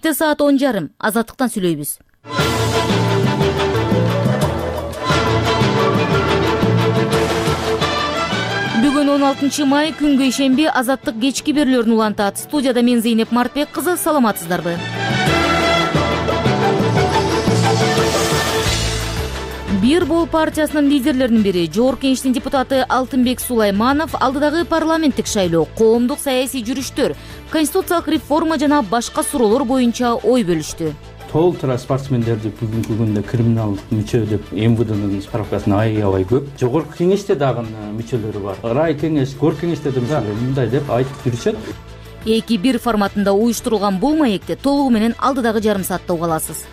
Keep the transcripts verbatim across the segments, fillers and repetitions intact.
Кенттеги саат он жарым. Азаттыктан сүйлөйбүз. Бүгүн он алтынчы май күнгө ишемби Азаттык кечки берүүлөрүн улантат. Студияда мен Зейнеп Мартбек кызы, саламатсыздарбы? Бир бол партиясынын лидерлеринин бири, Жогорку Кеңештин депутаты Алтынбек Сулайманов алдыдагы парламенттик шайлоо, коомдук саясий жүрүштөр, конституциялык реформа жана башка суроолор боюнча ой бөлүштү. Толтура спортсмендерди бүгүнкү күндө криминалдык мүчө деп эм вэ дэнын справкасына аябай көп. Жогорку Кеңеште дагы мүчөлөрү бар. Рай кеңеш, Кор кеңеште да мындай деп айтып жүрүшөт. эки бир форматында уюштурулган бул маекти толугу менен алдыдагы жарым саатта уга аласыз.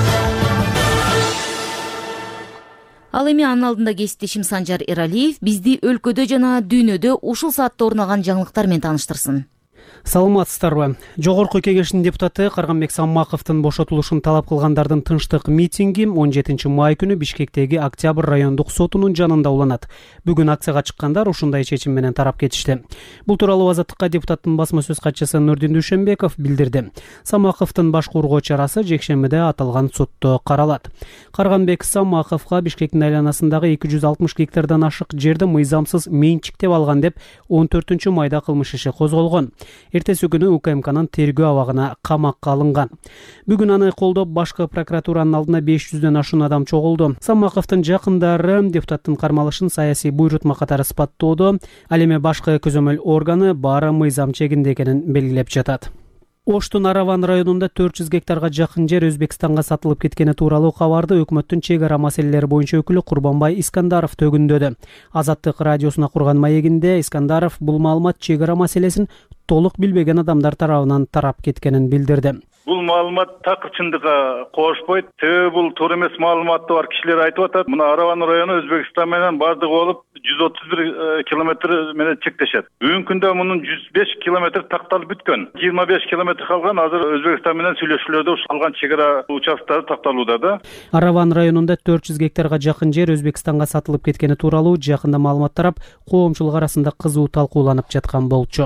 Ал эми анын алдында кесиптешим Санжар Эралиев бизди өлкөдө жана дүйнөдө ушул саатта орун алган жаңылыктар менен тааныштырсын. Саламатсыздарбы? Жогорку Кеңештин депутаты Карганбек Саммаковдун бошотулушун талап кылгандардын тынчтык митинги он жетинчи май күнү Бишкектеги Октябрь райондук сотунун жанында уланат. Бүгүн акцияга чыккандар ушундай чечим менен тарап кетишти. Бул тууралуу Азаттыкка депутаттын басма сөз катчысы Нурдин Дүйшөнбеков билдирди. Саммаковдун баш кургоо чарасы жекшембиде аталган сотто каралат. Карганбек Саммаковго Бишкектин айланасындагы эки жүз алтымыш гектардан ашык жерди мыйзамсыз менчиктеп алган деп он төртүнчү майда кылмыш иши козголгон. Эртеси күнү У К М Кнын тергөө абагына камакка алынган. Бүгүн аны колдоп башкы прокуратуранын алдына беш жүздөн ашуун адам чогулду. Саммаковдун жакындары депутаттын кармалышын саясий буйрутма катары сыпаттоодо, ал эми башкы көзөмөл органы баары мыйзам чегинде экенин белгилеп жатат. Оштун Араван районунда төрт жүз гектарга жакын жер Өзбекстанга сатылып кеткени тууралуу кабарды өкмөттүн чек ара маселелери боюнча өкүлү Курбанбай Искандаров төгүндөдү. Азаттык радиосуна курган маегинде Искандаров бул маалымат чек ара маселесин толук билбеген адамдар тарабынан тарап кеткенин билдирди. Бул маалымат такыр чындыкка кошпойт. Себеби бул туура эмес маалыматы бар кишилер айтып атат. Мына Араван району Өзбекстан менен бардыгы болуп жүз отуз бир километр менен чектешет. Бүгүнкү күндө мунун жүз беш километр такталып бүткөн. жыйырма беш километр калган. Азыр Өзбекстан менен сүйлөшүүлөрдө алган чек ара участоктары такталууда да. Араван районунда төрт жүз гектарга жакын жер Өзбекстанга сатылып кеткени тууралуу жакында маалымат тарап, коомчулук арасында кызуу талкууланып жаткан болчу.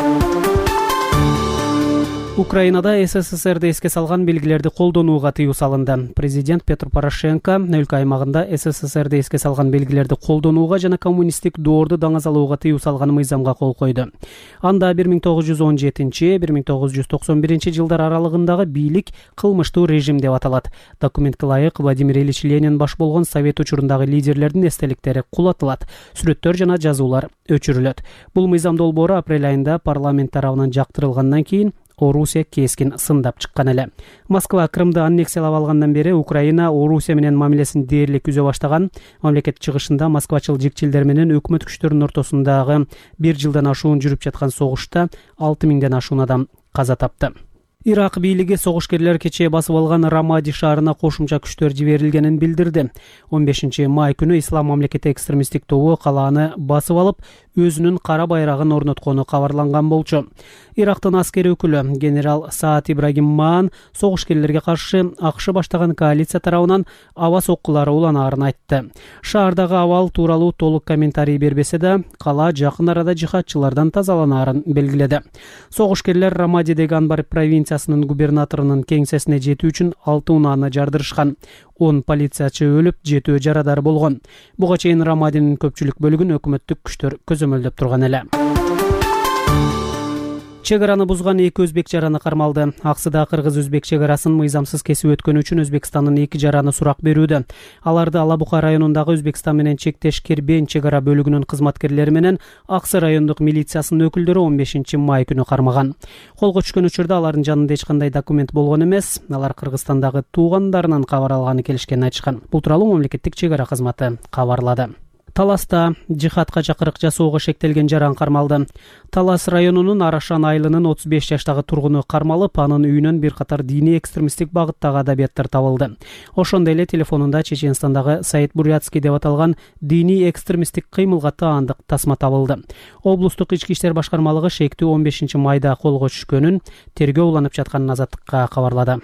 Украинада С С С Р'ди эске салган белгилерди колдонууга тыюу салынды. Президент Петр Порошенко өлкө аймагында С С С Р'ди эске салган белгилерди колдонууга жана коммунисттик доорду даңазалоого тыюу салган мыйзамга кол койду. Анда бир миң тогуз жүз он жетинчи — бир миң тогуз жүз токсон биринчи жылдар аралыгындагы бийлик кылмыштуу режим деп аталат. Документке ылайык Владимир Ильич Ленин баш болгон совет учурундагы лидерлердин эстеликтери кулатылат, сүрөттөр жана жазуулар өчүрүлөт. Бул мыйзам долбоору апрель айында парламент тарабынан жактырылгандан кийин Орусия кескин сындап чыккан эле. Москва Крымды аннексиялап алгандан бери Украина Орусия менен мамилесин дээрлик үзө баштаган. Мамлекет чыгышында москвачыл жикчилдер менен өкмөт күчтөрүнүн ортосундагы бир жылдан ашуун жүрүп жаткан согушта алты миңден ашуун адам каза тапты. Ирак бийлиги согушкерлер кечээ басып алган Рамади шаарына кошумча күчтөр жиберилгенин билдирди. он бешинчи май күнү Ислам мамлекети экстремисттик тобу калааны басып алып, өзүнүн кара байрагын орноткону кабарланган болчу. Ирактын аскери өкүлү генерал Саад Ибрагим Маан согушкерлерге каршы АКШ баштаган коалиция тарабынан аба соккулары уланаарын айтты. Шаардагы абал тууралуу толук комментарий бербесе да, кала жакын арада жихадчылардан тазаланаарын белгиледи. Согушкерлер Рамадидеги Анбар провинциясынын губернаторунун кеңсесине жетүү үчүн алты унааны жардырышкан. он полициячы өлүп, жетөө жарадар болгон. Буга чейин Рамадинин көпчүлүк бөлүгүн өкмөттүк күчтөр көзөмөлдөп турган эле. Чек араны бузган эки өзбек жараны кармалды. Аксыда кыргыз-өзбек чек арасын мыйзамсыз кесип өткөнү үчүн Өзбекстандын эки жараны сурак берүүдө. Аларды Алабука районундагы Өзбекстан менен чектеш Кербен чек ара бөлүгүнүн кызматкерлери менен Аксы райондук милициясынын өкүлдөрү он бешинчи май күнү кармаган. Колго түшкөн учурда алардын жанында эч кандай документ болгон эмес. Алар Кыргызстандагы туугандарынан кабар алганы келишкенин айтышкан. Бул тууралуу мамлекеттик чек ара кызматы кабарлады. Таласта жихадка чакырык жасоого шектелген жаран кармалды. Талас районунун Арашан айылынын отуз беш жаштагы тургуну кармалып, анын үйүнөн бир катар диний экстремисттик багыттагы адабияттар табылды. Ошондой эле телефонунда Чеченстандагы Саид Бурятский деп аталган диний экстремисттик кыймылга таандык тасма табылды. Облустук ички иштер башкармалыгы шектүү он бешинчи майда колго түшкөнүн, тергөө уланып жатканын Азаттыкка кабарлады.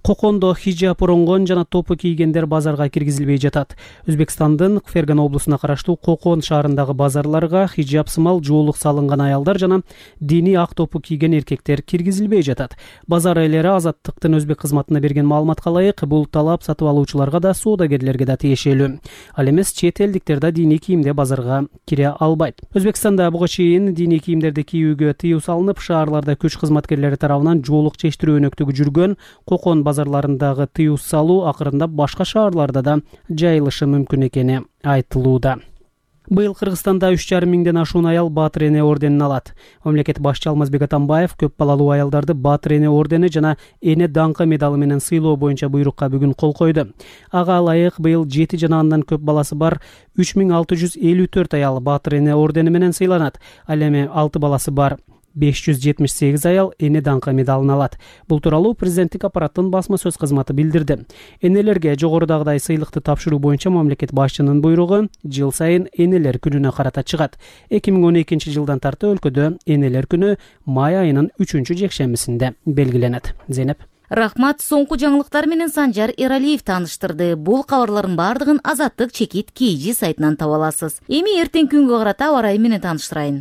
Кокондо хижап оронгон жана топу кийгендер базарга киргизилбей жатат. Өзбекстандын Фергана облусуна караштуу Кокон шаарындагы базарларга хижап сымал жоолук салынган аялдар жана диний ак топу кийген эркектер киргизилбей жатат. Базар ээлери Азаттыктын өзбек кызматына берген маалыматка ылайык, бул талап сатып алуучуларга да, соодагерлерге да тиешелүү. Ал эмес чет элдиктер да диний кийимде базарга кире албайт. Өзбекстанда буга чейин диний кийимдерди кийүүгө тыюу салынып, шаарларда күч кызматкерлери тарабынан жоолук чечтирүү өнөктүгү жүргөн. Кокон базарларындагы тыюу салуу акырында башка шаарларда да жайылышы мүмкүн экени айтылууда. Быйыл Кыргызстанда үч жарым миңден ашуун аял Баатыр эне орденин алат. Мамлекет башчы Алмазбек Атамбаев көп балалуу аялдарды Баатыр эне ордени жана эне даңкы медалы менен сыйлоо боюнча буйрукка бүгүн кол койду. Ага ылайык быйыл жети жана андан көп баласы бар үч миң алты жүз элүү төрт аял Баатыр эне ордени менен сыйланат. Ал эми алты баласы бар беш жүз жетимиш сегиз аял эне даңкы медалын алат. Бул тууралуу президенттик аппараттын басма сөз кызматы билдирди. Энелерге жогорудагыдай сыйлыкты тапшыруу боюнча мамлекет башчынын буйругу жыл сайын энелер күнүнө карата чыгат. эки миң он экинчи жылдан тарты өлкөдө энелер күнү май айынын үчүнчү жекшембисинде белгиленет. Зейнеп. Рахмат. Соңку жаңылыктар менен Санжар Эралиев тааныштырды. Бул кабарлардын бардыгын Азаттык чекит кейжи сайтынан таба аласыз. Эми эртең күнгө карата аба ырайы менен тааныштырайын.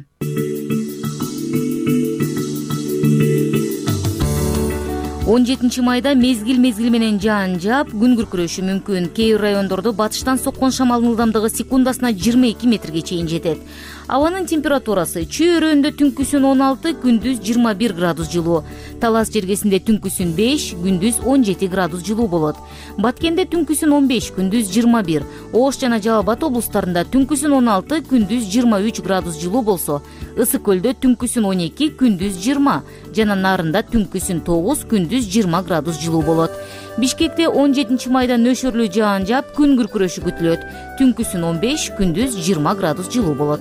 он жетинчи майда мезгил мезгил менен жаан жаап, күн күркүрөшү мүмкүн. Кээ бир райондордо батыштан соккон шамалдын ылдамдыгы секундасына жыйырма эки метрге чейин жетет. Абанын температурасы чөйрөндө түнкүсүн он алты, күндүз жыйырма бир градус жылуу. Талас жергесинде түнкүсүн беш, күндүз он жети градус жылуу болот. Баткенде түнкүсүн он беш, күндүз жыйырма бир. Ош жана Жалал Абад облустарында түнкүсүн он алты, күндүз жыйырма үч градус жылуу болсо, Ысык көлдө түнкүсүн он эки, күндүз жыйырма, жана Нарында түнкүсүн тогуз, күндүз жыйырма градус жылуу болот. Бишкекте он жетинчи майда нөшөрлүү жаан жаап, күн күркүрөшү күтүлөт. Түнкүсүн он беш, күндүз жыйырма градус жылуу болот.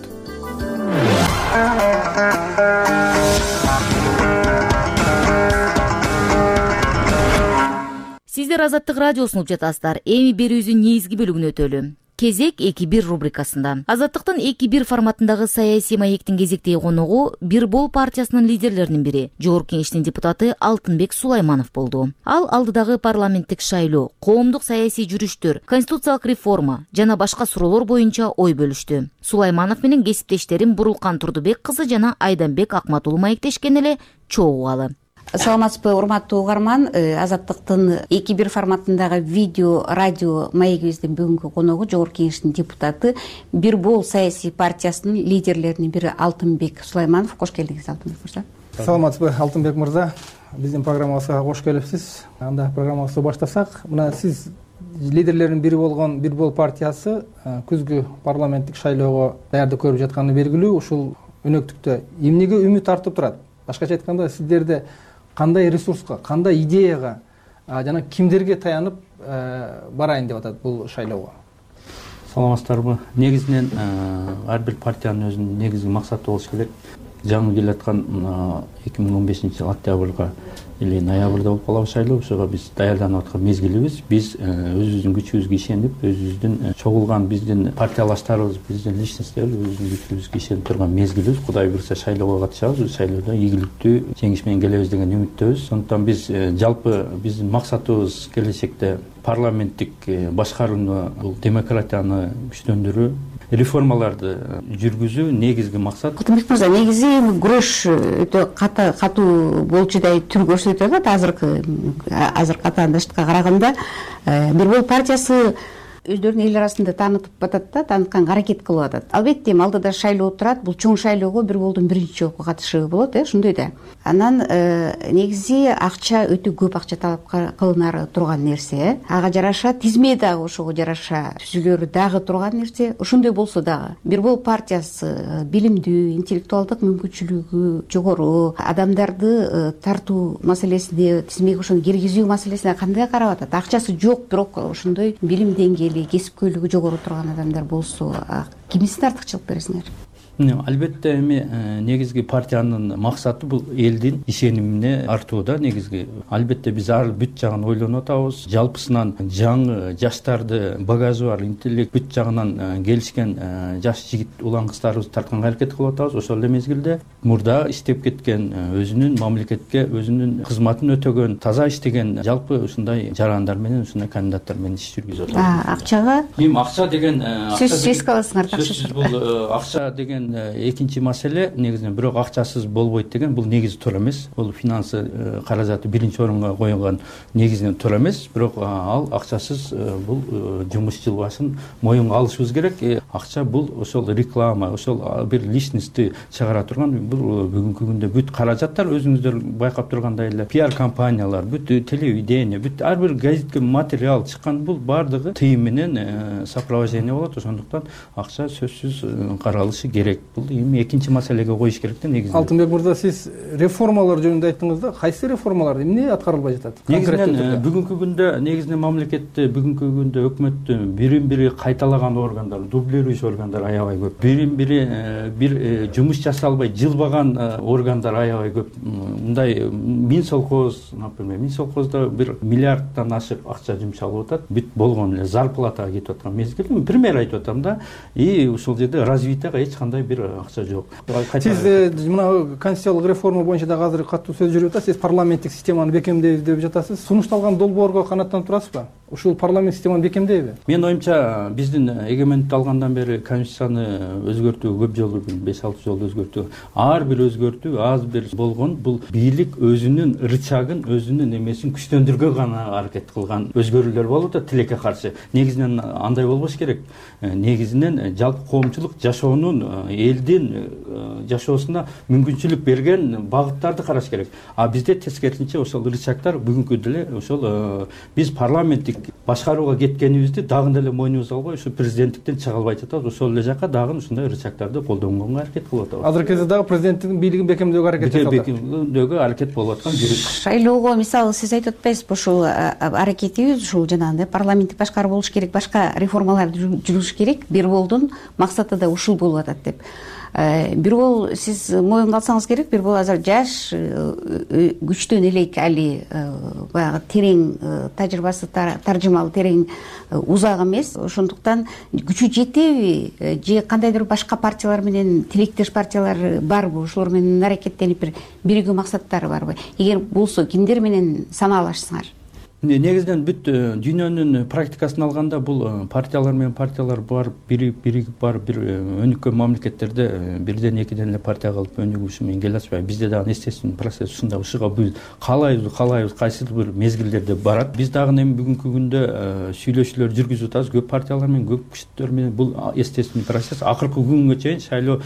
Сиздер Азаттык радиосун угуп жатасыздар. Эми берүүбүздүн негизги бөлүгүнө өтөлү. Кезек эки бир рубрикасында. Азаттыктын эки бир форматындагы саясий маектин кезектеги коногу Бир бол партиясынын лидерлеринин бири, Жогорку Кеңештин депутаты Алтынбек Сулайманов болду. Ал алдыдагы парламенттик шайлоо, коомдук саясий жүрүштөр, конституциялык реформа жана башка суроолор боюнча ой бөлүштү. Сулайманов менен кесиптештерим Бурулкан Турдубек кызы жана Айданбек Акматулу маектешкен эле чогуугалы. Саламатсызбы, урматтуу угарман. Азаттыктын эки бир форматындагы видео, радио маегибиздин бүгүнкү коногу Жогорку Кеңештин депутаты, Бир бол саясий партиясынын лидерлеринин бири Алтынбек Сулайманов. Кош келдиңиз, Алтынбек мырза. Саламатсызбы, Алтынбек мырза. Биздин программабызга кош келипсиз. Анда программабызды баштасак, мына сиз лидерлердин бири болгон Бир бол партиясы күзгү парламенттик шайлоого даярдык көрүп жатканы белгилүү. Ушул өнөктүктө эмнеге үмүт артып турат? Башкача айтканда, сиздерде кандай ресурска, кандай идеяга жана кимдерге таянып барайын деп атат бул шайлоого? Саламатсыздарбы? Негизинен ар бир партиянын өзүнүн негизги максаты болуш керек. Жаңы келаткан эки миң он бешинчи жыл октябрга или ноябрда болуп калабы шайлоо. Ошого биз даярданып аткан мезгилибиз. Биз өзүбүздүн күчүбүзгө ишенип, өзүбүздүн чогулган биздин партиялаштарыбыз, биздин личностьтер өзүбүздүн күчүбүзгө ишенип турган мезгилибиз. Кудай буйрса шайлоого катышабыз. Шайлоодо ийгиликтүү жеңиш менен келебиз деген үмүттөбүз. Сондуктан биз жалпы биздин максатыбыз келечекте парламенттик башкарууну, бул демократияны күчтөндүрүү, реформаларды жүргүзүү негизги максат. Алтынбек мырза, негизи күрөш өтө катуу болчудай түр көрсөтүп атат. Азыркы азыркы атаандаштыкка караганда Бир бол партиясы өздөрүн эл арасында таанытып атат да, таанытканга аракет кылып атат. Албетте, алдыда шайлоо турат. Бул чоң шайлоого Бир болдун биринчи жолку катышыгы болот, э, ошондой да. Анан негизи акча өтө көп акча талап кылынары турган нерсе. Ага жараша тизме дагы ошого жараша түзүлөрү дагы турган нерсе. Ошондой болсо дагы Бир бол партиясы билимдүү, интеллектуалдык мүмкүнчүлүгү жогору адамдарды тартуу маселесине, тизмеге ошону киргизүү маселесине кандай карап атат? Акчасы жок, бирок ошондой билим деңгээли, кесипкөйлүгү жогору турган адамдар болсо, кимисине артыкчылык бересиңер? Албетте эми негизги партиянын максаты бул элдин ишенимине артууда. Негизги албетте биз ар бүт жагын ойлонуп атабыз. Жалпысынан жаңы жаштарды, багажы бар, интеллект бүт жагынан келишкен жаш жигит улан кыздарыбызды тартканга аракет кылып атабыз. Ошол эле мезгилде мурда иштеп кеткен, өзүнүн мамлекетке өзүнүн кызматын өтөгөн, таза иштеген жалпы ушундай жарандар менен, ушундай кандидаттар менен иш жүргүзүп атабыз. Акчага эми акча деген сөзсүз эске аласыңар. Сөзсүз бул акча деген экинчи маселе. Негизинен бирок акчасыз болбойт деген бул негизи туура эмес. Бул финансы каражаты биринчи орунга коюлган негизинен туура эмес. Бирок ал акчасыз бул жумуш жылбашын моюнга алышыбыз керек. Акча бул ошол реклама, ошол бир личностьти чыгара турган бул бүгүнкү күндө бүт каражаттар өзүңүздөр байкап тургандай эле пиар компаниялар, бүт телевидение, бүт ар бир газетке материал чыккан бул баардыгы тыйым менен сопровождение болот. Ошондуктан акча сөзсүз каралышы керек. Бул эми экинчи маселеге коюш керек да негизинен. Алтынбек мырза, сиз реформалар жөнүндө айттыңыз да, кайсы реформалар эмне аткарылбай жатат? Негизинен бүгүнкү күндө негизинен мамлекетте бүгүнкү күндө өкмөттүн бирин бири кайталаган органдар, дублирующий органдар аябай көп. Бирин бири бир жумуш жасалбай жылбаган органдар аябай көп. Мындай Минсолхоз, например, Минсолхоздо бир миллиарддан ашык акча жумшалып атат. Бүт болгон эле зарплатага кетип аткан мезгил. Пример айтып атам да. И ушул жерде развитияга эч кандай бир акча жок. Сиз мына конституциялык реформа боюнча да азыр катуу сөз жүрүп атат. Сиз парламенттик системаны бекемдейбиз деп жатасыз. Сунушталган долбоорго канаттанып турасызбы? Ушул парламент системаны бекемдейби? Менин оюмча биздин эгемендикти алгандан бери конституцияны өзгөртүү көп жолу, беш алты жолу өзгөртүү. Ар бир өзгөртүү аз бир болгон бул бийлик өзүнүн рычагын, өзүнүн эмесин күчтөндүргөнгө гана аракет кылган өзгөрүүлөр болуп атат тилекке каршы. Негизинен андай болбош керек. Негизинен жалпы коомчулук жашоонун, элдин жашоосуна мүмкүнчүлүк берген багыттарды караш керек. А бизде тескерисинче ошол рычагдар бүгүнкү деле ошол биз парламенттик башкарууга кеткенибизди дагы деле мойнубузга албай, ушу президенттиктен чыга албай жатабыз. Ошол эле жака дагы ушундай рычагдарды колдонгонго аракет кылып атабыз. Азыркы кезде дагы президенттиктин бийлигин бекемдөөгө аракет жасалат. Бекемдөөгө аракет болуп аткан жүрүш. Шайлоого мисалы сиз айтып атпайсызбы, ушул аракетибиз ушул жанагындай парламенттик башкаруу болуш керек, башка реформаларды жүргүзүш керек. Бир болдун максаты да ушул болуп атат деп. Бир бол сиз моюнга алсаңыз керек, бир бол азыр жаш, күчтөн элек али баягы терең тажрыйбасы, таржымалы терең узак эмес. Ошондуктан күчү жетеби же кандайдыр башка партиялар менен тилектеш партиялар барбы? Ошолор менен аракеттенип бир биригүү максаттары барбы? Эгер болсо кимдер менен санаалашсыңар? Негизинен бүт дүйнөнүн практикасын алганда бул партиялар менен партиялар бар, бири биригип бар, бир өнүккөн мамлекеттерде бирден экиден эле партия калып өнүгүшү менен келе атышпайбы. Бизде дагы естественный процесс ушундай, ушуга биз каалайбыз, каалайбыз, кайсыл бир мезгилдерде барат. Биз дагы эми бүгүнкү күндө сүйлөшүүлөр жүргүзүп атабыз көп партиялар менен, көп күчтөр менен. Бул естественный процесс. Акыркы күнгө чейин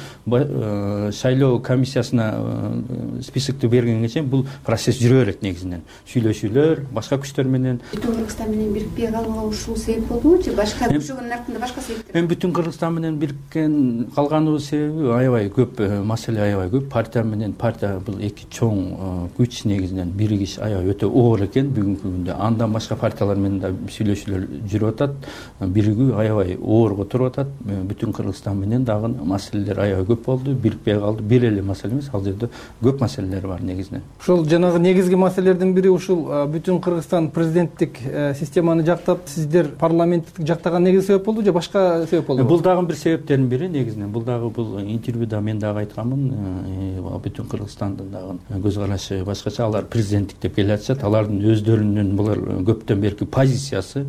шайлоо шайлоо комиссиясына списокти бергенге чейин бул процесс жүрө берет негизинен. Сүйлөшүүлөр, башка күчтөр менен. Бүтүн Кыргызстан менен бирикпей калганга ушул себеп болдубу же башка ошонун артында башка себептер? Эми бүтүн Кыргызстан менен бириккен калганыбыз себеби аябай көп, маселе аябай көп. Партия менен партия бул эки чоң күч негизинен биригиш аябай өтө оор экен бүгүнкү күндө. Андан башка партиялар менен да сүйлөшүүлөр жүрүп атат. Биригүү аябай оорго туруп атат. Бүтүн Кыргызстан менен дагы маселелер аябай көп болду. Бирикпей калды. Бир эле маселе эмес, ал жерде көп маселелер бар негизинен. Ушул жанагы негизги маселелердин бири ушул бүтүн Кыргызстан президенттик системаны жактап, сиздер парламенттик жактаган негизи себеп болду же башка себеп болду? Бул дагы бир себептердин бири негизинен. Бул дагы бул интервьюда мен дагы айтканмын. Бүтүн Кыргызстандын дагы көз карашы башкача. Алар президенттик деп келе атышат. Алардын өздөрүнүн булар көптөн берки позициясы.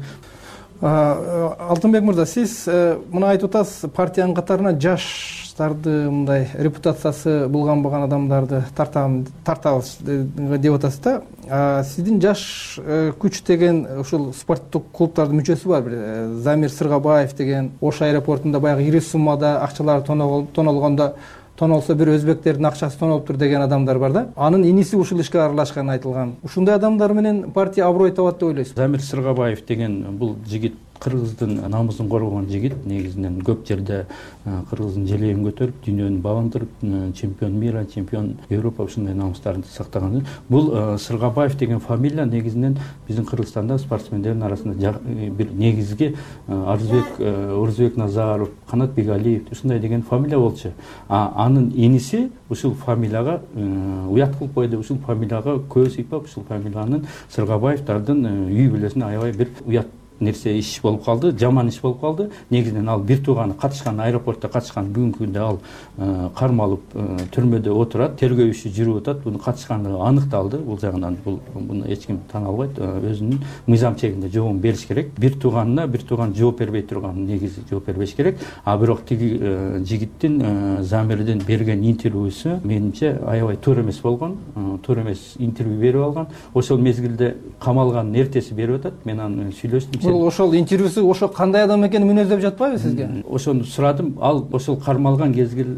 Алтынбек мырза, сиз мына айтып атасыз, партиянын катарына жаштарды, мындай репутациясы булганбаган адамдарды тартабыз деп атасыз да. Сиздин жаш күч деген ушул спорттук клубдардын мүчөсү бар. Бир Замир Сыргабаев деген Ош аэропортунда баягы ири суммада акчалар тонолгондо тонолсо бир өзбектердин акчасы тонолуптур деген адамдар бар да. Анын иниси ушул ишке аралашканы айтылган. Ушундай адамдар менен партия аброй табат деп ойлойсузбу? Замир Сыргабаев деген бул жигит кыргыздын намысын коргогон жигит. Негизинен көп жерде кыргыздын желегин көтөрүп, дүйнөнү багындырып, чемпион мира, чемпион Европа ушундай намыстарды сактаган. Бул Сыргабаев деген фамилия негизинен биздин Кыргызстанда спортсмендердин арасында бир негизги Арзбек Орзбек Назаров, Канат Бегалиев ушундай деген фамилия болчу. А анын иниси ушул фамилияга уят кылып койду. Ушул фамилияга көз ыйпап, ушул фамилиянын Сыргабаевдардын үй бүлөсүнө аябай бир уят нерсе иш болуп калды, жаман иш болуп калды. Негизинен ал бир тууганы катышкан, аэропортто катышкан, бүгүнкү күндө ал кармалып түрмөдө отурат, тергөө иши жүрүп атат. Буну катышкандыгы аныкталды. Бул жагынан бул буну эч ким тана албайт. Өзүнүн мыйзам чегинде жообун бериш керек. Бир тууганына бир тууган жооп бербей турган негизи жооп бербеш керек. А бирок тиги жигиттин Замирдин берген интервьюсу менимче аябай туура эмес болгон. Туура эмес интервью берип алган. Ошол мезгилде камалганын эртеси берип атат. Мен аны сүйлөштүм. Бул ошол интервьюсу ошо кандай адам экенин мүнөздөп жатпайбы сизге? Ошону сурадым. Ал ошол кармалган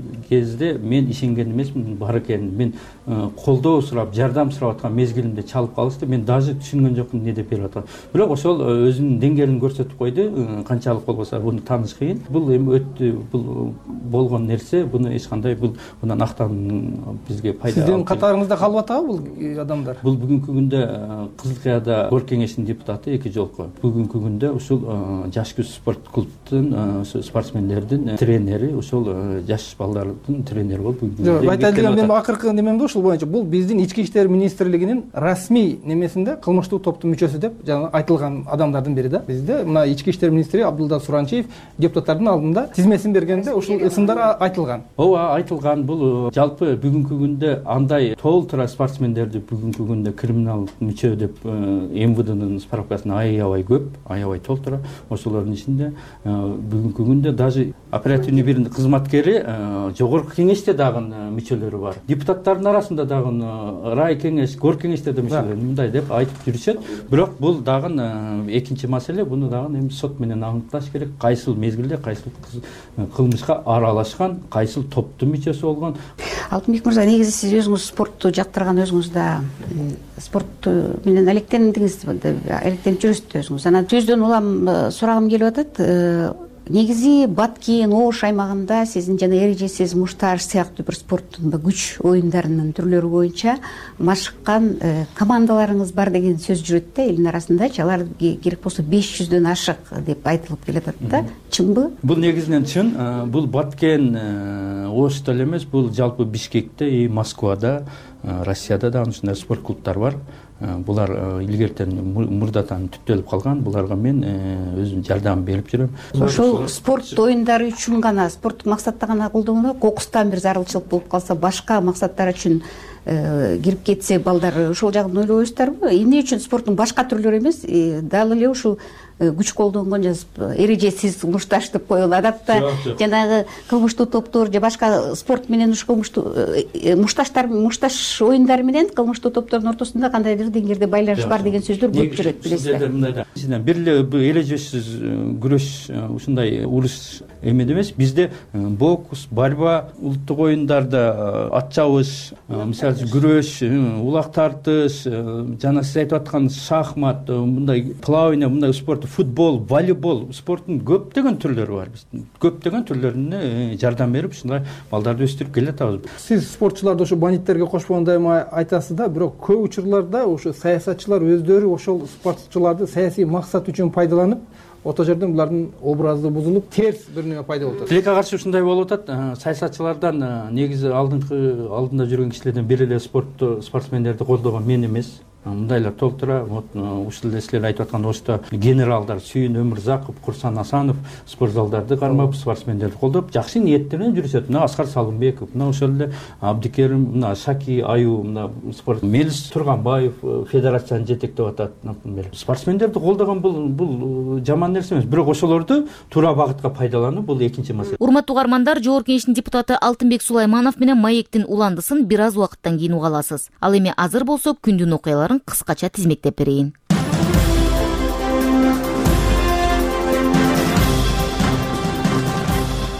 кезде мен ишенген эмесмин бар экенин. Мен колдоо сурап, жардам сурап аткан мезгилинде чалып калышты. Мен даже түшүнгөн жокмун эмне деп берип аткан. Бирок ошол өзүнүн деңгээлин көрсөтүп койду. Канчалык болбосо буну тааныш кыйын. Бул эми өттү, бул болгон нерсе. Буну эч кандай бул мындан актан бизге пайда. Сиздин катарыңызда калып атабы бул адамдар? Бул бүгүнкү күндө Кызылкаяда Ор кеңештин депутаты эки жолку. Бүгүнкү күндө ушул жаш күз спорт клубтун спортсмендердин тренери, ушул жаш балдардын тренери болуп бүгүнкү. Айта дегеним мен акыркы немем да ушул боюнча. Бул биздин ички иштер министрлигинин расмий немесинде кылмыштуу топтун мүчөсү деп жана айтылган адамдардын бири да. Бизде мына ички иштер министри Абдулда Суранчиев депутаттардын алдында тизмесин бергенде ушул ысымдар айтылган. Ооба, айтылган. Бул жалпы бүгүнкү күндө андай толтура спортсмендерди бүгүнкү күндө криминал мүчө деп эм вэ дэнын справкасына аябай көп, аябай толтура. Ошолордун ичинде бүгүнкү күндө даже оперативный бирин кызматкери жогорку кеңеште дагы мүчөлөрү бар. Депутаттардын арасында дагы рай кеңеш, гор кеңештерде мүчөлөр мындай деп айтып жүрүшөт. Бирок бул дагы экинчи маселе. Буну дагы эми сот менен аныкташ керек. Кайсыл мезгилде кайсыл кылмышка аралашкан, кайсыл топтун мүчөсү болгон. Алтынбек мырза, негизи сиз өзүңүз спортту жактырган, өзүңүз да спорт менен алектендиңиз, алектенип жүрүсүз өзүңүз. Анан сөздөн улам сурагым келип атат. Негизи Баткен, Ош аймагында сиздин жана эрежесиз мушташ сыяктуу бир спорттун күч оюндарынын түрлөрү боюнча машыккан командаларыңыз бар деген сөз жүрөт да элдин арасындачы. Алар керек болсо беш жүздөн ашык деп айтылып келатат да. Чынбы? Бул негизинен чын. Бул Баткен, Ошто эле эмес, бул жалпы Бишкекте и Москвада, Россияда да ушундай спорт клубтар бар. Булар илгертен мурдатан түптөлүп калган. Буларга мен өзүм жардам берип жүрөм. Ошол спорт оюндары үчүн гана, спорттук максатта гана колдонулат. Кокустан бир зарылчылык болуп калса, башка максаттар үчүн кирип кетсе балдар, ошол жагын ойлобойсуздарбы? Эмне үчүн спорттун башка түрлөрү эмес, дал эле ушул күч колдонгон эрежесиз мушташ деп коелу. Адатта жанагы кылмыштуу топтор же башка спорт менен уш кылмыштуу мушташтар, мушташ оюндары менен кылмыштуу топтордун ортосунда кандайдыр деңгээлде байланыш бар деген сөздөр көп жүрөт, билесизби? Бир эле эрежесиз күрөш, ушундай уруш эмне эмес. Бизде бокс, борьба, улуттук оюндарда ат чабыш, мисалы үчүн күрөш, улак тартыш, жана сиз айтып аткан шахмат, мындай плавание, мындай спорт, футбол, волейбол спорттун көптөгөн түрлөрү бар. Биз көптөгөн түрлөрүнө жардам берип, ушундай балдарды өстүрүп келатабыз. Сиз спортчуларды ошо бандиттерге кошпогондой айтасыз да, бирок көп учурларда ошо саясатчылар өздөрү ошол спортчуларды саясий максат үчүн пайдаланып, ото жерден булардын образы бузулуп, терс бир неме пайда болуп атат. Тилекке каршы ушундай болуп атат. Саясатчылардан негизи алдыңкы алдында жүргөн кишилерден бир эле спортту, спортсмендерди колдогон мен эмес. Мындайлар толтура, вот ушул силер айтып аткан Ошто генералдар Сүйүн Өмүрзаков, Курсан Асанов спортзалдарды кармап, спортсмендерди колдоп, жакшы ниеттенен жүрүшөт. Мына Аскар Салымбеков, мына ошол эле Абдикерим, мына Шаки Аю, мына спорт Мелис Турганбаев федерацияны жетектеп атат, например. Спортсмендерди колдогон бул бул жаман нерсе эмес, бирок ошолорду туура багытка пайдалануу бул экинчи маселе. Урматтуу угармандар, Жогорку Кеңештин депутаты Алтынбек Сулайманов менен Маектин уландысын бир аз убакыттан кийин уга аласыз. Ал эми азыр болсо күндүн окуялары кыскача тизмектеп берейин.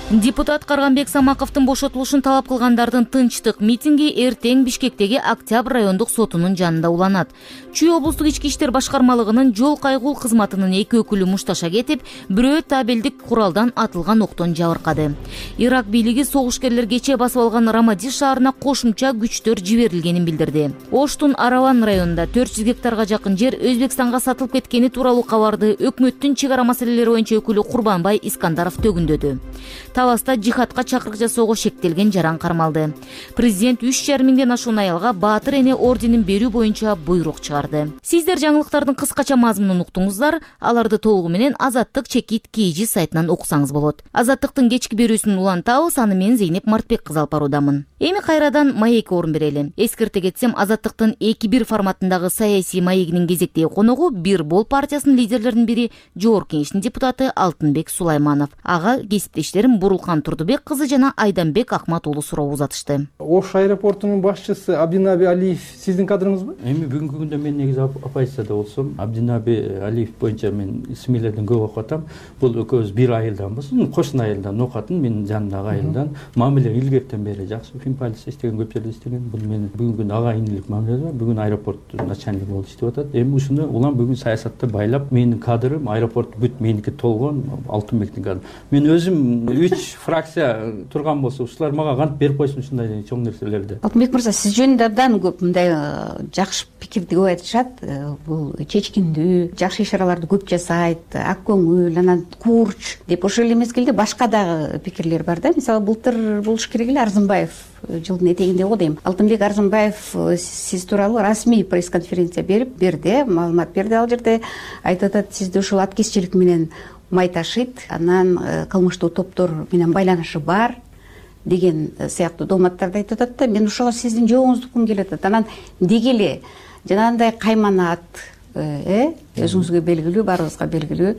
Депутат Карганбек Самаковдун бошотулушун талап кылгандардын тынчтык митинги эртең Бишкектеги Октябрь райондук сотунун жанында уланат. Чүй облустук ички иштер башкармалыгынын жол кайгул кызматынын эки өкүлү мушташа кетип, бирөө табелдик куралдан атылган октон жабыркады. Ирак бийлиги согушкерлер кечээ басып алган Рамади шаарына кошумча күчтөр жиберилгенин билдирди. Оштун Араван районунда төрт жүз гектарга жакын жер Өзбекстанга сатылып кеткени тууралуу кабарды өкмөттүн чек ара маселелери боюнча өкүлү Курбанбай Искандаров төгүндөдү. Таласта жихадка чакырык жасоого шектелген жаран кармалды. Президент үч жарым миңден ашуун аялга Баатыр эне орденин берүү боюнча буйрук чыгарды. Сиздер жаңылыктардын кыскача мазмунун уктуңуздар, аларды толугу менен Азаттык чекит kg сайтынан окусаңыз болот. Азаттыктын кечки берүүсүн улантабыз, аны мен Зейнеп Мартбек кызы алып баруудамын. Эми кайрадан маекке орун берели. Эскерте кетсем, Азаттыктын эки бир форматындагы саясий маегинин кезектеги коногу Бир бол партиясынын лидерлеринин бири Жогорку Кеңештин депутаты Алтынбек Сулайманов. Ага кесиптештерим Бурулкан Турдубек кызы жана Айданбек Акмат уулу суроо узатышты. Ош аэропортунун башчысы Абдинаби Алиев сиздин кадрыңызбы? Эми бүгүнкү күндө мен негизи оппозицияда болсом, Абдинаби Алиев боюнча мен исмилерден көп окуп атам. Бул экөөбүз бир айылданбыз, кошун айылдан окутум, менин жанымдагы айылдан. Мамиле илгертен бери жакшы. Финполисте иштеген, көп жерде иштеген. Бул менин бүгүнкү күндө ага инилик мамиле бар. Бүгүн аэропорттун начальниги болуп иштеп атат. Эми ушуну улам бүгүн саясатты байлап, менин кадрым аэропорт бүт меники толгон, Алтынбектин кадры. Мен өзүм үч фракция турган болсо, ушулар мага кантип берип койсун ушундай чоң нерселерди. Алтынбек мырза, сиз жөнүндө абдан көп мындай жакшы пикирди көп айтышат. Бул чечкиндүү, жакшы ишараларды көп жасайт, ак көңүл, анан курч деп ошол эле мезгилде башка дагы пикирлер бар да. Мисалы, былтыр болуш керек эле Арзымбаев жылдын этегинде го дейм. Алтынбек Арзымбаев сиз тууралуу расмий пресс-конференция берип берди, маалымат берди. Ал жерде айтып атат, сизди ушул аткезчилик менен май ташыйт, анан кылмыштуу топтор менен байланышы бар деген сыяктуу дооматтарды айтып атат да. Мен ошого сиздин жоогуңузду уккум келип атат. Анан деги эле жанагындай кайманат, э өзүңүзгө белгилүү, баарыбызга белгилүү,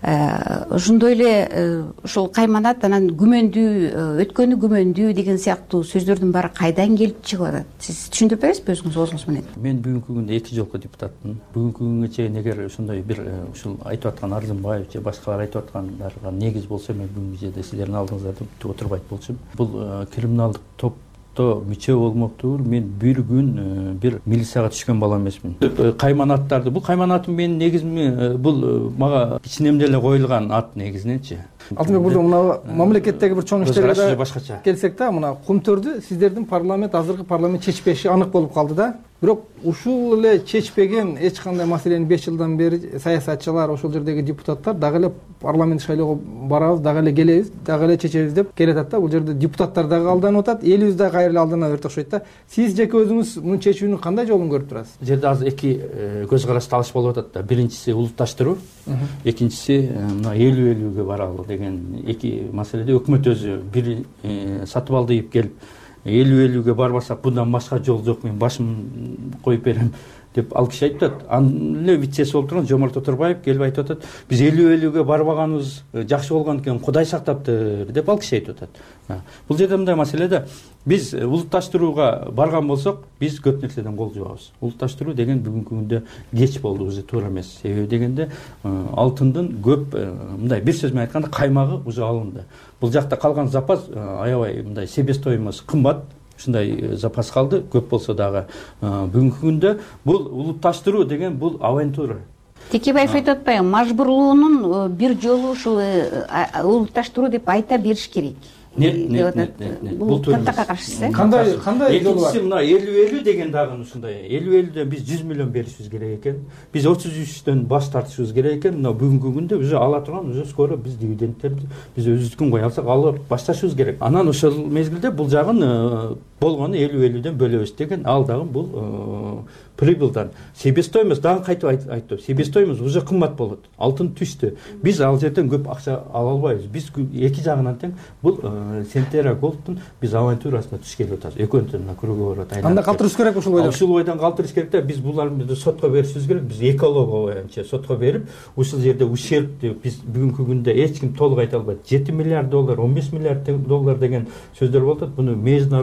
ошондой эле ушул кайманат, анан күмөндүү, өткөнү күмөндүү деген сыяктуу сөздөрдүн баары кайдан келип чыгып атат? Сиз түшүндүрүп бересизби өзүңүз оозуңуз менен? Мен бүгүнкү күндө эки жолку депутатмын. Бүгүнкү күнгө чейин эгер ошондой бир ушул айтып аткан Арзымбаев же башкалар айтып аткандарга негиз болсо, мен бүгүнкү жерде сиздердин алдыңыздарда отурбайт болчумун. Бул криминалдык топ мүчө болмоктур. Мен бир күн бир милицияга түшкөн бала эмесмин. Кайманаттарды, бул кайманатым менин негизми, бул мага ичинемде эле коюлган ат негизиненчи. Алтынбек мырза, мына мамлекеттеги бир чоң иштерге башкача келсек да, мына Кумтөрдү сиздердин парламент, азыркы парламент чечпеши анык болуп калды да. Бирок ушул эле чечпеген эч кандай маселени беш жылдан бери саясатчылар, ошол жердеги депутаттар дагы эле парламент шайлоого барабыз, дагы эле келебиз, дагы эле чечебиз деп келатат да. Бул жерде депутаттар дагы алданып атат, элибиз дагы кайра эле алданып берет окшойт да. Сиз жеке өзүңүз мунун чечүүнүн кандай жолун көрүп турасыз? Бул жерде азыр эки көз караш талаш болуп атат да. Биринчиси улутташтыруу, экинчиси мына элүү элүүгө баралы деген эки маселеде өкмөт өзү бир сатып алды деп келип элүү элүүгө барбасак bundan башка жол жок, мен башым коюп берем деп ал киши айтып атат. Анын эле вицеси болуп турган Жомарт Отурбаев келип айтып атат, биз элүү элүүгө барбаганыбыз жакшы болгон экен, Кудай сактаптыр деп ал киши айтып атат. Бул жерде мындай маселе да, биз улутташтырууга барган болсок, биз көп нерседен кол жуабыз. Улутташтыруу деген бүгүнкү күндө кеч болду, уже туура эмес. Себеби дегенде алтындын көп мындай бир сөз менен айтканда каймагы уже алынды. Бул жакта калган запас аябай мындай себестоимость кымбат. Ушундай запас калды, көп болсо дагы. Бүгүнкү күндө бул улутташтыруу деген бул авантюра. Текебаев айтып атпайбы, мажбурлуунун бир жолу ушул улутташтыруу деп айта бериш керек. Нет, нет, нет, нет. Бул кантакка каршысыз? Кандай, кандай жолу бар? Экинчиси мына элүү элүү деген дагы ушундай. элүү элүүдөн биз жүз миллион беришибиз керек экен. Биз отуз үчтөн баш тартышыбыз керек экен. Мына бүгүнкү күндө уже ала турган, уже скоро биз дивидендтерди биз өзүбүздүн кое алсак алып башташыбыз керек. Анан ошол мезгилде бул жагын болгону элүү элүүдөн бөлөбүз деген, ал дагы бул прибылдан. Себестоимость дагы кайтып айттым. Себестоимость уже кымбат болот. Алтын түштү. Биз ал жерден көп акча ала албайбыз. Биз эки жагынан тең бул Сентера Голдтун биз авантюрасына түшкеле атабыз. Экөөнтөн мына кругу бар атат. Анда калтырыш керек ушул бойдон. Ушул бойдон калтырыш керек да, биз буларды сотко беришибиз керек. Биз эколог боюнча сотко берип, ушул жерде ущерб деп биз бүгүнкү күндө эч ким толук айта албайт. жети миллиард доллар, он беш миллиард доллар деген сөздөр болуп атат. Буну международный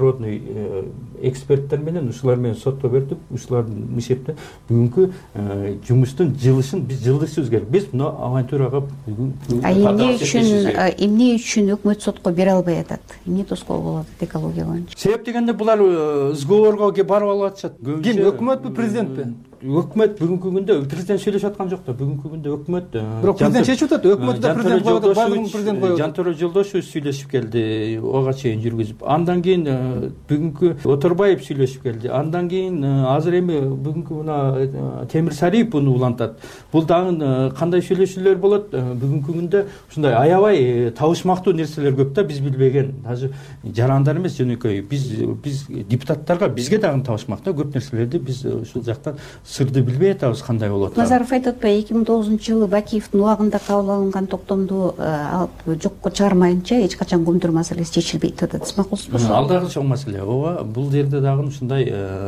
эксперттер менен ушулар менен сотко бердик. Ушулардын эсепте бүгүнкү жумуштун жылышын биз жылдышыбыз керек. Биз мына авантюрага бүгүн эмне үчүн эмне үчүн өкмөт сотко бере албай атат? Эмне тоскоол болуп атат экология боюнча? Себеп дегенде булар сговорго барып алып атышат. Ким, өкмөтпү, президентпи? Өкмөт бүгүнкү күндө президент сөйлөшүп аткан жок да. Бүгүнкү күндө өкмөт бирок президент чечип атат. Өкмөт да президент коюп атат, баардыгын президент коюп атат. Жантөре Жолдошевич сүйлөшүп келди, ага чейин жүргүзүп. Андан кийин бүгүнкү Оторбаев сүйлөшүп келди. Андан кийин азыр эми бүгүнкү мына Темир Сариев буну улантат. Бул дагы кандай сүйлөшүүлөр болот? Бүгүнкү күндө ушундай аябай табышмактуу нерселер көп да, биз билбеген. Даже жарандар эмес, жөнөкөй биз биз депутаттарга, бизге дагы табышмактуу көп нерселерди биз ушул жактан сырды билбей атабыз кандай болот атат. Назаров айтып атпайбы, эки миң тогузунчу жылы Бакиевдин убагында кабыл алынган токтомду алып жокко чыгармайынча эч качан көмүдүр маселеси чечилбейт деп атат. Сиз макулсузбу? Ал дагы чоң маселе. Ооба, бул жерде дагы ушундай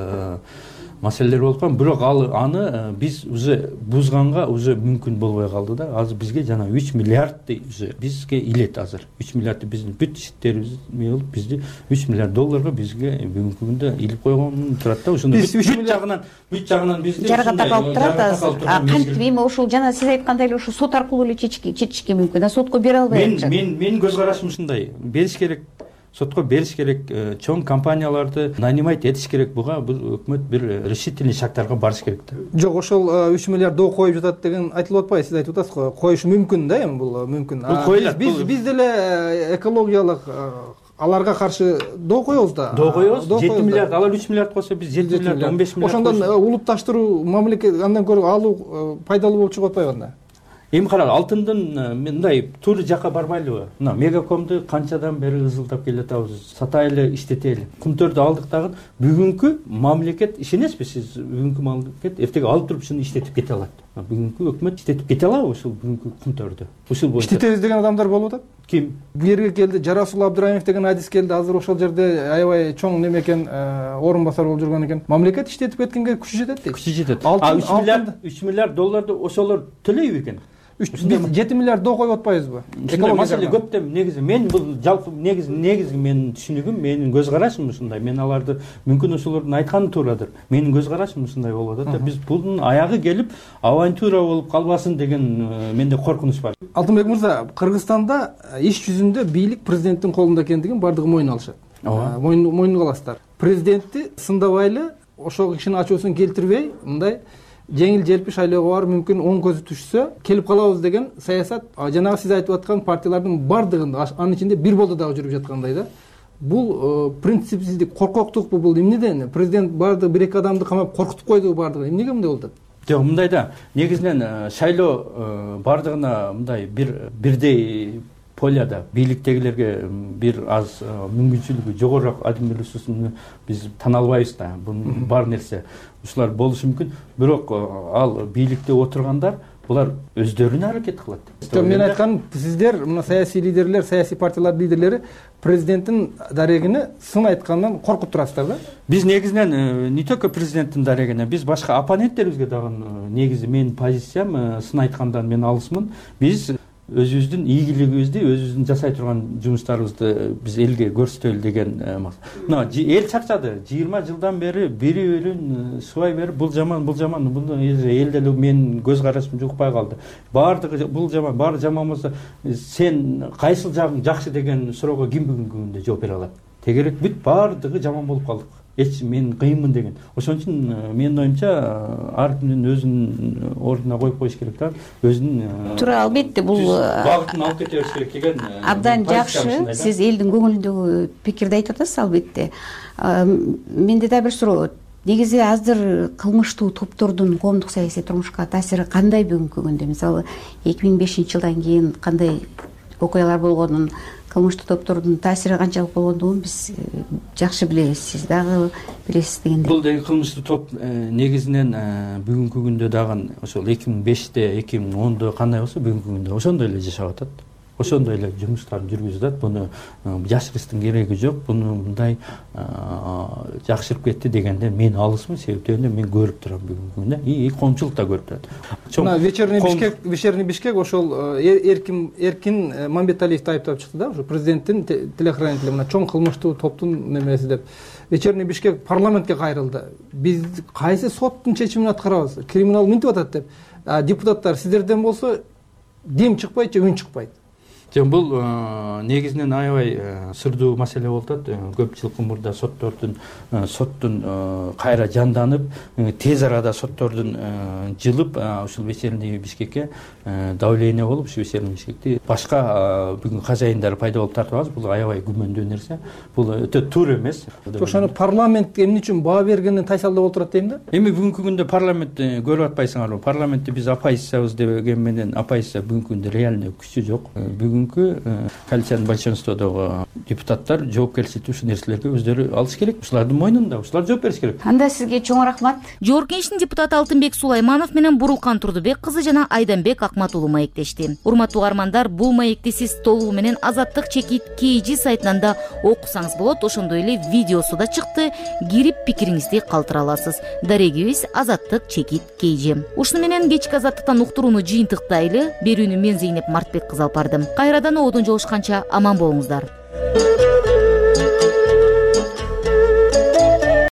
маселелер болуп калган, бирок ал аны биз уже бузганга уже мүмкүн болбой калды да. Азыр бизге жана үч миллиардты уже бизге илет азыр. үч миллиардты биздин бүт иштерибиз болуп бизди үч миллиард долларга бизге бүгүнкү күндө илип койгон турат да. Ошондо биз бүт жагынан бүт жагынан бизди жарга такалып турат. Кантип эми ошол жана сиз айткандай эле ошо сот аркылуу эле чечишке мүмкүн. А сотко бере албай атышат. Мен менин көз карашым ушундай. Бериш керек. Сотко бериш керек, чоң компанияларды нанимать этиш керек. Буга бул өкмөт бир решительный шагтарга барыш керек да. Жок, ошол үч миллиард доо коюп жатат деген айтылып атпайбы? Сиз айтып атасыз го, коюшу мүмкүн да, эми бул мүмкүн. Бул коюлат. Биз биз деле экологиялык аларга каршы доо коебуз да. Доо коебуз. жети миллиард, алар үч миллиард болсо биз жети миллиард, он беш миллиард. Ошондон улутташтыруу мамлекет андан көрө алуу пайдалуу болуп чыгып атпайбы анда? Эми кара, алтындын мындай тур жакка барбайлыбы? Мына Мегакомду канчадан бери ызылдап келатабыз, сатайлы, иштетели. Кумтөрдү алдык дагы бүгүнкү мамлекет, ишенесизби сиз? Бүгүнкү мамлекет эртеге алып туруп ушуну иштетип кете алат. Бүгүнкү өкмөт иштетип кете алабы ушул бүгүнкү кумтөрдү? Ушул боюнча иштетебиз деген адамдар болуп атат. Ким? Бул жерге келди, Жарасул Абдыраимов деген адис келди. Азыр ошол жерде аябай чоң неме экен, орун басар болуп жүргөн экен. Мамлекет иштетип кеткенге күчү жетет дейт. Күчү жетет. А үч миллиард үч миллиард долларды ошолор төлөйбү экен? жети миллиард доо коюп атпайбызбы? Экология маселе көп да. Негизи мен бул жалпы негизи негизи менин түшүнүгүм, менин көз карашым ушундай. Мен аларды мүмкүн ошолордун айтканы туурадыр. Менин көз карашым ушундай болуп атат да. Биз бунун аягы келип авантюра болуп калбасын деген менде коркунуч бар. Алтынбек мырза, Кыргызстанда иш жүзүндө бийлик президенттин колунда экендигин бардыгы мойнуна алышат. Мойнуна аласыздар. Президентти сындабай эле ошол кишинин ачуусун келтирбей, мындай жеңил желпи шайлоого барып мүмкүн оң көзү түшсө келип калабыз деген саясат жанагы сиз айтып аткан партиялардын бардыгында, анын ичинде бир болду дагы жүрүп жаткандай да. Бул принципсиздик, коркоктукпу, бул эмнеден? Президент бардыгы бир эки адамды камап коркутуп койду бардыгы. Эмнеге мындай болуп атат? Жок, мындай да. Негизинен шайлоо бардыгына мындай бир бирдей поляда бийликтегилерге бир аз мүмкүнчүлүгү жогорураак адим ресурсун биз тана албайбыз да. Бунун бар нерсе ушулар болушу мүмкүн. Бирок ал бийликте отургандар булар өздөрүнө аракет кылат. Мен айтканым, сиздер мына саясий лидерлер, саясий партиялар лидерлери президенттин дарегине сын айткандан коркуп турасыздар да? Биз негизинен не только президенттин дарегине, биз башка оппоненттерибизге дагы негизи менин позициям сын айткандан мен алысмын. Биз өзүбүздүн ийгилигибизди, өзүбүздүн жасай турган жумуштарыбызды биз элге көрсөтөлү деген максат. Мына эл чарчады. жыйырма жылдан бери бири бирин субай берип, бул жаман, бул жаман, бул эл деле менин көз карашым жукпай калды. Бардыгы бул жаман, баары жаман болсо, сен кайсыл жагың жакшы деген суроого ким бүгүнкү күндө жооп бере алат? Тегерек бүт бардыгы жаман болуп калдык. Эч мен кыйынмын деген. Ошон үчүн менин оюмча ар кимдин өзүнүн ордуна коюп коюш керек да. Өзүнүн туура, албетте бул багытын алып кете бериш керек деген. Абдан жакшы. Сиз элдин көңүлүндөгү пикирди айтып атасыз, албетте. Менде да бир суроо. Негизи азыр кылмыштуу топтордун коомдук саясий турмушка таасири кандай бүгүнкү күндө? Мисалы, эки миң бешинчи жылдан кийин кандай окуялар болгонун, кылмыштуу топтордун таасири канчалык болгондугун биз жакшы билебиз. Сиз дагы билесиз дегендей. Бул деген кылмыштуу топ негизинен бүгүнкү күндө дагы ошол эки миң беште, эки миң ондо кандай болсо бүгүнкү күндө ошондой эле жашап атат. Ошондой эле жумуштарын жүргүзүп атат. Буну жашырыштын кереги жок. Буну мындай жакшырып кетти дегенде мен алысмын, себептен мен көрүп турам бүгүнкү күндө. И коомчулук да көрүп турат. Мына вечерний Бишкек, вечерний Бишкек ошол Эркин Эркин Мамбеталиевди айыптап чыкты да, ошо президенттин телохранители мына чоң кылмыштуу топтун немеси деп. вечерний Бишкек парламентке кайрылды. Биз кайсы соттун чечимин аткарабыз, криминал минтип атат деп. Депутаттар сиздерден болсо дем чыкпайт же үн чыкпайт. Жөн бул негизинен аябай сырдуу маселе болуп атат. Көп жылкы мурда соттордун соттун кайра жанданып, тез арада соттордун жылып, ушул вечерний Бишкекке давление болуп, ушу вечерний Бишкекти башка бүгүн кажайындары пайда болуп тартып атабыз. Бул аябай күмөндүү нерсе. Бул өтө туура эмес. Ошону парламент эмне үчүн баа бергенден тайсалдап отурат дейм да. Эми бүгүнкү күндө парламентти көрүп атпайсыңарбы? Парламентти биз оппозициябыз деген менен оппозиция бүгүнкү күндө реальный күчү жок. Бүгүнкү коалициянын большинстводогу депутаттар жоопкерчиликти ушул нерселерге өздөрү алыш керек. Ушулардын мойнунда, ушулар жооп бериш керек. Анда сизге чоң рахмат. Жогорку Кеңештин депутаты Алтынбек Сулайманов менен Бурулкан Турдубек кызы жана Айданбек Акмат уулу маектешти. Урматтуу угармандар, бул маекти сиз толугу менен Азаттык чекит кей жи сайтынан да окусаңыз болот. Ошондой эле видеосу да чыкты. Кирип пикириңизди калтыра аласыз. Дарегибиз Азаттык чекит кей жи. Ушуну менен кечки Азаттыктан уктурууну жыйынтыктайлы. Берүүнү мен Зейнеп Мартбек кызы алып бардым. Кайрадан ободон жолушканча аман болуңуздар.